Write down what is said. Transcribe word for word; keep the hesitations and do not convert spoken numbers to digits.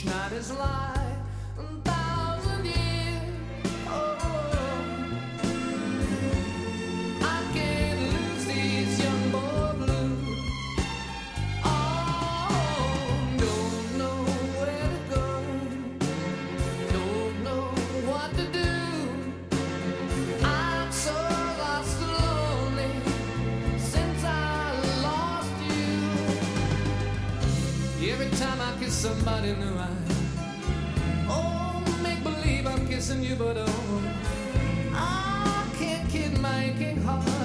night is like a thousand years. Oh, I can't lose these young boy blues. Oh, don't know where to go, don't know what to do. I'm so lost and lonely since I lost you. Every time I kiss somebody new, I oh, make believe I'm kissing you, but oh, I can't kid my aching heart.